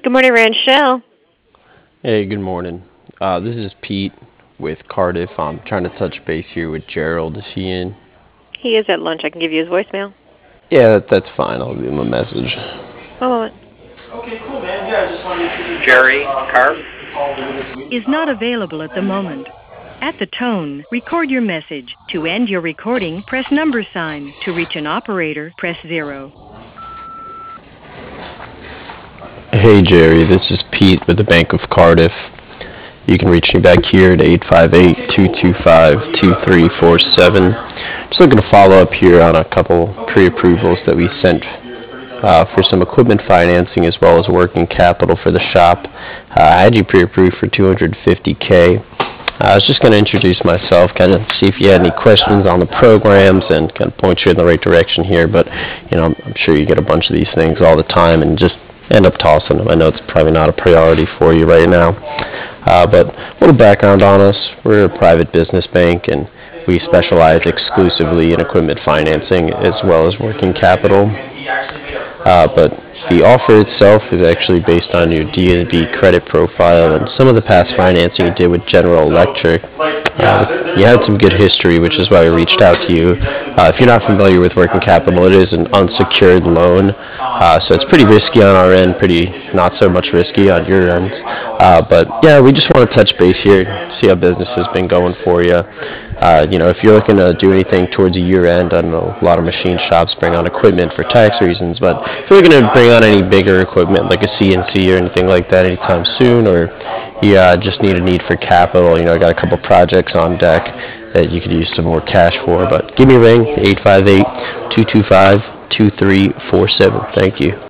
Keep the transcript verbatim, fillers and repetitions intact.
Good morning, Ranch Shell. Hey, good morning. Uh, this is Pete with Cardiff. I'm trying to touch base here with Gerald. Is he in? He is at lunch. I can give you his voicemail. Yeah, that, that's fine. I'll leave him a message. One moment. Okay, cool, man. Yeah, I just wanted to introduce Jerry myself. Carp is not available at the moment. At the tone, record your message. To end your recording, press number sign. To reach an operator, press zero. Hey, Jerry. This is Pete with the Bank of Cardiff. You can reach me back here at eight five eight, two two five, two three four seven. Just looking to follow up here on a couple pre-approvals that we sent uh, for some equipment financing as well as working capital for the shop. Uh, I had you pre-approved for two hundred fifty K. I was just going to introduce myself, kind of see if you had any questions on the programs and kind of point you in the right direction here. But, you know, I'm, I'm sure you get a bunch of these things all the time and just end up tossing them. I know it's probably not a priority for you right now. Uh, but a little background on us. We're a private business bank, and we specialize exclusively in equipment financing as well as working capital. Uh, but the offer itself is actually based on your D N B credit profile and some of the past financing you did with General Electric. Uh, you had some good history, which is why we reached out to you. Uh, if you're not familiar with working capital, it is an unsecured loan, uh, so it's pretty risky on our end, pretty not so much risky on your end. Uh, but yeah, we just want to touch base here, see how business has been going for you. Uh, you know, if you're looking to do anything towards a year end, I know a lot of machine shops bring on equipment for tax reasons, but if you're looking to bring on any bigger equipment like a C N C or anything like that anytime soon, or you uh, just need a need for capital, you know, I got a couple projects on deck that you could use some more cash for, but give me a ring, eight five eight, two two five, two three four seven. Thank you.